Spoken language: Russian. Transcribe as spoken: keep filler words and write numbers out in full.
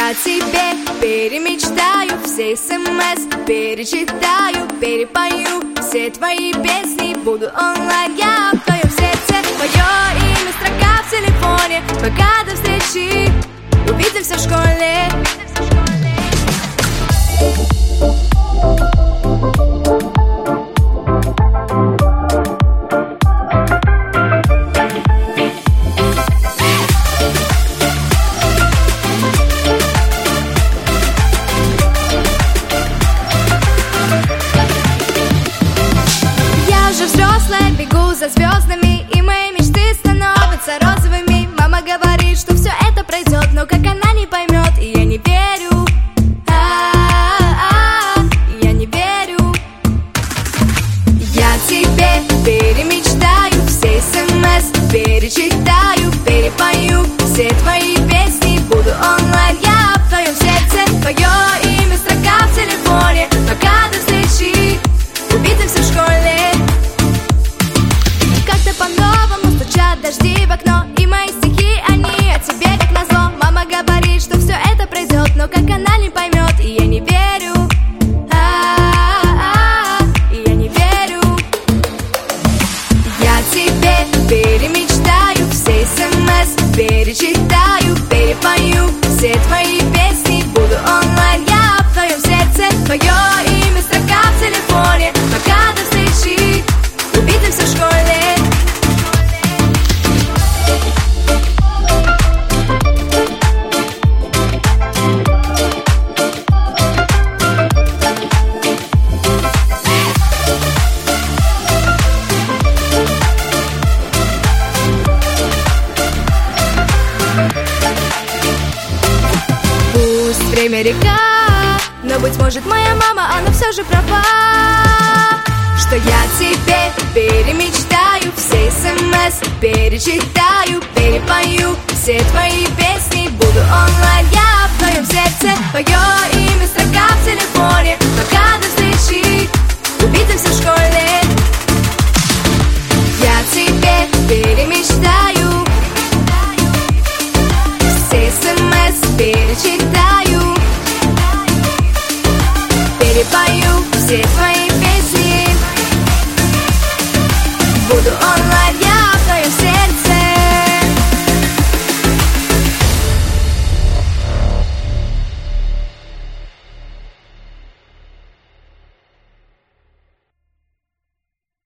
Я тебе перемечтаю, все смс перечитаю, перепою все твои песни, буду онлайн, я в твоем сердце. Твое имя строка в телефоне, пока до встречи увидимся в школе. Бегу за звездами, и мои мечты становятся розовыми. Мама говорит, что все это пройдет, но как она не поймет, и я не верю. А-а-а, я не верю. Я тебе перемечтаю, все смс перечитаю, перепою все твои песни, буду онлайн, я в твоем сердце. Твое имя строка в телефоне, пока до встречи увидимся в школе. По-новому стучат дожди в окно, и мои стихи, они о тебе как назло. Мама говорит, что все это пройдет, но как она не поймет, и я не верю. А-а-а, и я не верю. Я тебе перемечтаю, все смс перечитаю, перепою все твои песни, буду онлайн, я в твоем сердце. Твое имя строка в телефоне, пока до встречи увидимся в школе. Время река, но, быть может, моя мама, она все же права, что я тебе перемечтаю, все смс перечитаю, перепою все твои песни, буду онлайн, я в твоем сердце. Твое имя строка в телефоне, пока до встречи увидимся в школе. Я тебе перемечтаю, все смс перечитаю, перепою все твои песни, буду онлайн.